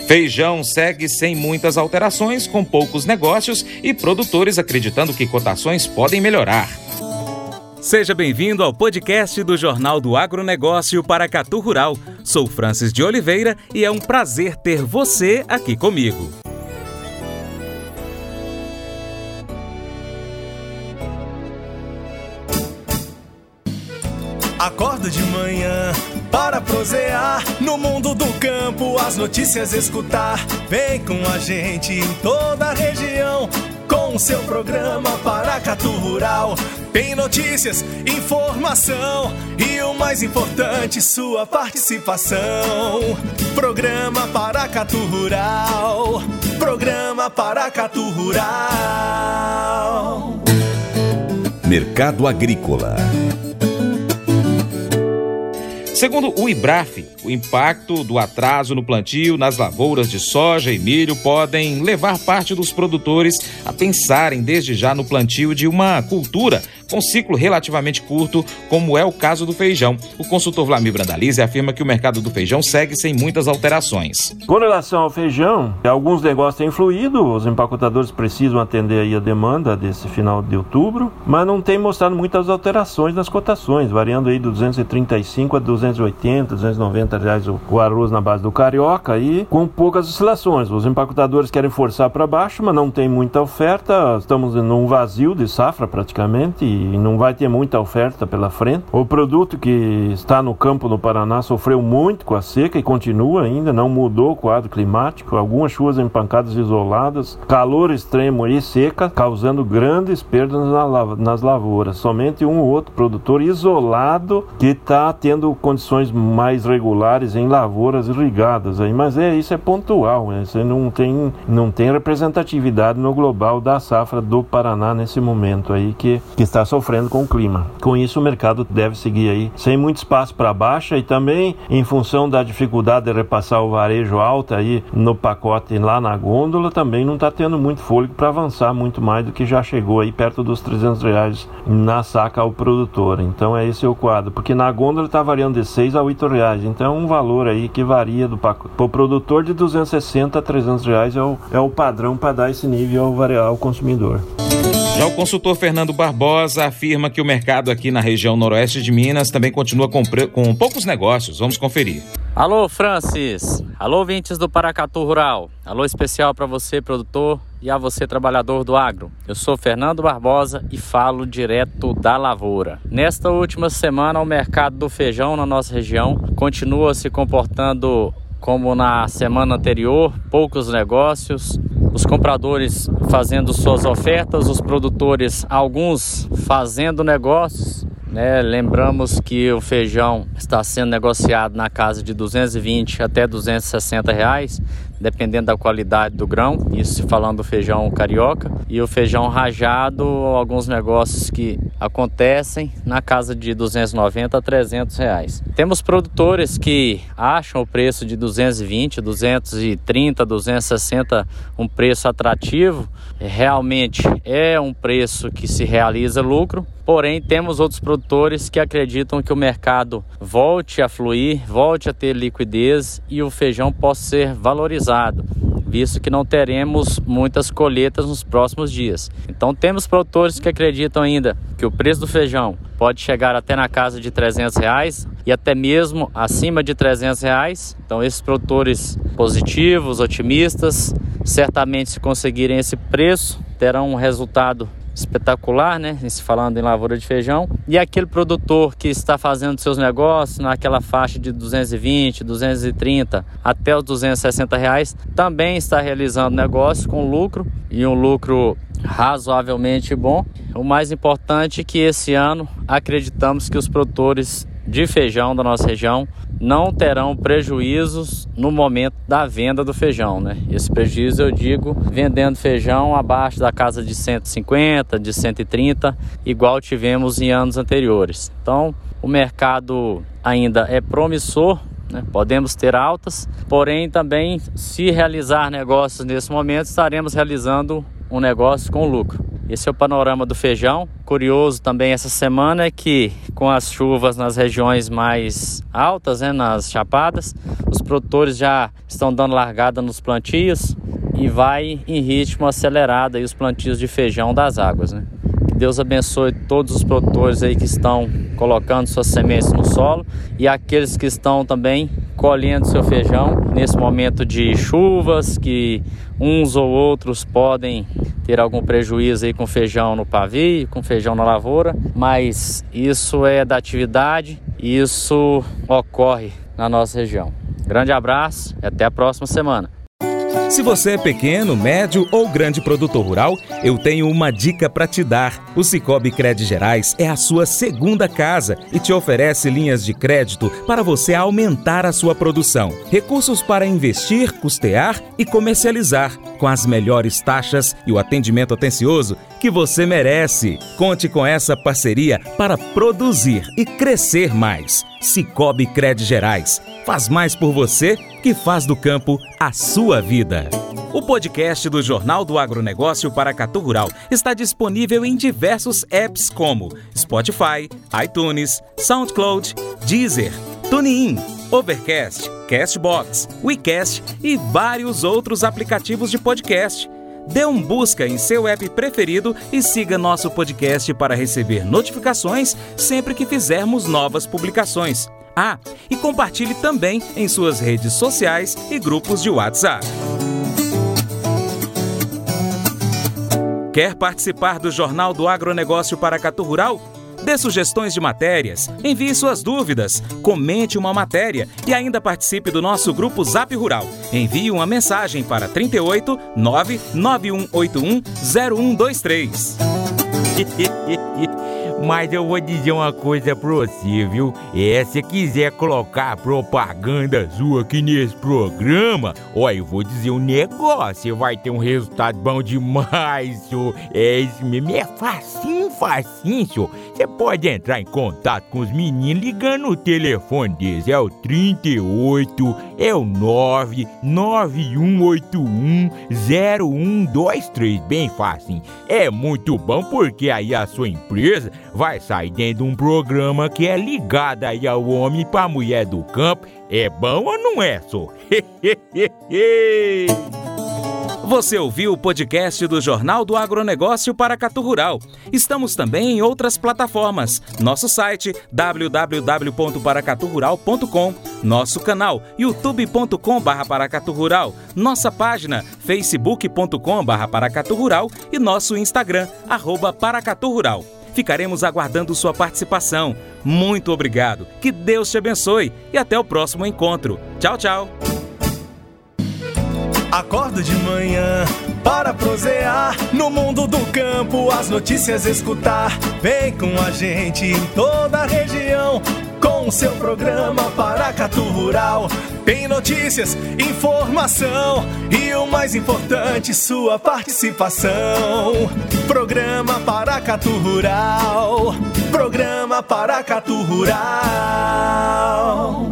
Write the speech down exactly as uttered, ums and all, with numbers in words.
Feijão segue sem muitas alterações, com poucos negócios e produtores acreditando que cotações podem melhorar. Seja bem-vindo ao podcast do Jornal do Agronegócio Paracatu Rural. Sou Francis de Oliveira e é um prazer ter você aqui comigo. Acordo de manhã para prosear no mundo do campo, as notícias escutar. Vem com a gente em toda a região com o seu programa Paracatu Rural. Tem notícias, informação e o mais importante, sua participação. Programa Paracatu Rural. Programa Paracatu Rural. Mercado Agrícola. Segundo o IBRAF, o impacto do atraso no plantio nas lavouras de soja e milho podem levar parte dos produtores a pensarem desde já no plantio de uma cultura com ciclo relativamente curto, como é o caso do feijão. O consultor Vlamir Brandalize afirma que o mercado do feijão segue sem muitas alterações. Com relação ao feijão, alguns negócios têm fluído, os empacotadores precisam atender aí a demanda desse final de outubro, mas não tem mostrado muitas alterações nas cotações, variando aí de duzentos e trinta e cinco a duzentos e oitenta, duzentos e noventa reais o, o arroz na base do carioca, e com poucas oscilações. Os empacotadores querem forçar para baixo, mas não tem muita oferta, estamos num vazio de safra praticamente, e não vai ter muita oferta pela frente. O produto que está no campo no Paraná sofreu muito com a seca e continua ainda, não mudou o quadro climático, algumas chuvas em pancadas isoladas, calor extremo e seca, causando grandes perdas nas lavouras. Somente um ou outro produtor isolado que está tendo condições mais regulares em lavouras irrigadas, aí, mas é, isso é pontual, né? Isso não tem, não tem representatividade no global da safra do Paraná nesse momento aí que, que está sofrendo com o clima. Com isso o mercado deve seguir aí sem muito espaço para baixa, e também em função da dificuldade de repassar o varejo alto aí no pacote lá na gôndola, também não está tendo muito fôlego para avançar muito mais do que já chegou aí perto dos trezentos reais na saca ao produtor. Então é esse o quadro, porque na gôndola está variando de seis a oito reais, então é um valor aí que varia do pacote. Para o produtor de duzentos e sessenta a trezentos reais é o, é o padrão para dar esse nível ao, ao consumidor. Já o consultor Fernando Barbosa afirma que o mercado aqui na região noroeste de Minas também continua com, com poucos negócios. Vamos conferir. Alô, Francis. Alô, ouvintes do Paracatu Rural. Alô especial para você, produtor, e a você, trabalhador do agro. Eu sou Fernando Barbosa e falo direto da lavoura. Nesta última semana, o mercado do feijão na nossa região continua se comportando como na semana anterior, poucos negócios, os compradores fazendo suas ofertas, os produtores, alguns fazendo negócios, né? Lembramos que o feijão está sendo negociado na casa de duzentos e vinte até duzentos e sessenta reais, dependendo da qualidade do grão, isso falando do feijão carioca, e o feijão rajado, alguns negócios que acontecem na casa de duzentos e noventa a trezentos reais. Temos produtores que acham o preço de duzentos e vinte, duzentos e trinta, duzentos e sessenta um preço atrativo, realmente é um preço que se realiza lucro, porém temos outros produtores que acreditam que o mercado volte a fluir, volte a ter liquidez e o feijão possa ser valorizado, visto que não teremos muitas colheitas nos próximos dias. Então temos produtores que acreditam ainda que o preço do feijão pode chegar até na casa de trezentos reais e até mesmo acima de trezentos reais. Então esses produtores positivos, otimistas, certamente se conseguirem esse preço, terão um resultado espetacular, né? Se falando em lavoura de feijão. E aquele produtor que está fazendo seus negócios naquela faixa de duzentos e vinte, duzentos e trinta até os duzentos e sessenta reais, também está realizando negócio com lucro, e um lucro razoavelmente bom. O mais importante é que esse ano acreditamos que os produtores de feijão da nossa região não terão prejuízos no momento da venda do feijão, né? Esse prejuízo eu digo vendendo feijão abaixo da casa de cento e cinquenta, de cento e trinta, igual tivemos em anos anteriores. Então o mercado ainda é promissor, né? Podemos ter altas, porém também, se realizar negócios nesse momento, estaremos realizando um negócio com lucro. esse é o panorama do feijão. Curioso também essa semana é que com as chuvas nas regiões mais altas, né, nas chapadas, os produtores já estão dando largada nos plantios e vai em ritmo acelerado aí os plantios de feijão das águas, né? Deus abençoe todos os produtores aí que estão colocando suas sementes no solo e aqueles que estão também colhendo seu feijão nesse momento de chuvas, que uns ou outros podem ter algum prejuízo aí com feijão no pavio, com feijão na lavoura, mas isso é da atividade e isso ocorre na nossa região. Grande abraço e até a próxima semana. Se você é pequeno, médio ou grande produtor rural, eu tenho uma dica para te dar. O Sicoob Cred Gerais é a sua segunda casa e te oferece linhas de crédito para você aumentar a sua produção. Recursos para investir, custear e comercializar, com as melhores taxas e o atendimento atencioso que você merece. Conte com essa parceria para produzir e crescer mais. Sicoob Cred Gerais. Faz mais por você que faz do campo a sua vida. O podcast do Jornal do Agronegócio Paracatu Rural está disponível em diversos apps como Spotify, iTunes, SoundCloud, Deezer, TuneIn, Overcast, Castbox, WeCast e vários outros aplicativos de podcast. Dê um busca em seu app preferido e siga nosso podcast para receber notificações sempre que fizermos novas publicações. Ah, e compartilhe também em suas redes sociais e grupos de WhatsApp. Quer participar do Jornal do Agronegócio Paracatu Rural? Dê sugestões de matérias, envie suas dúvidas, comente uma matéria e ainda participe do nosso grupo Zap Rural. Envie uma mensagem para trinta e oito, nove nove um oito um, zero um dois três. Mas eu vou dizer uma coisa pra você, viu? É, se quiser colocar propaganda sua aqui nesse programa, ó, eu vou dizer um negócio, você vai ter um resultado bom demais, senhor. É isso mesmo, é facinho, facinho, senhor. Você pode entrar em contato com os meninos ligando o telefone deles, é o trinta e oito, é o nove nove um oito um, zero um dois três, bem facinho. É muito bom porque aí a sua empresa vai sair dentro de um programa que é ligado aí ao homem para a mulher do campo. É bom ou não é, só? Você ouviu o podcast do Jornal do Agronegócio Paracatu Rural. Estamos também em outras plataformas. Nosso site w w w ponto paracatu rural ponto com, nosso canal youtube ponto com barra paracatu rural, nossa página facebook ponto com barra paracatu rural e nosso Instagram, arroba paracatu rural. Ficaremos aguardando sua participação. Muito obrigado, que Deus te abençoe e até o próximo encontro. Tchau, tchau. Acordo de manhã para prosear no mundo do campo, as notícias escutar. Vem com a gente em toda a região com o seu programa Paracatu Rural. Tem notícias, informação e o mais importante, sua participação. Programa Paracatu Rural. Programa Paracatu Rural.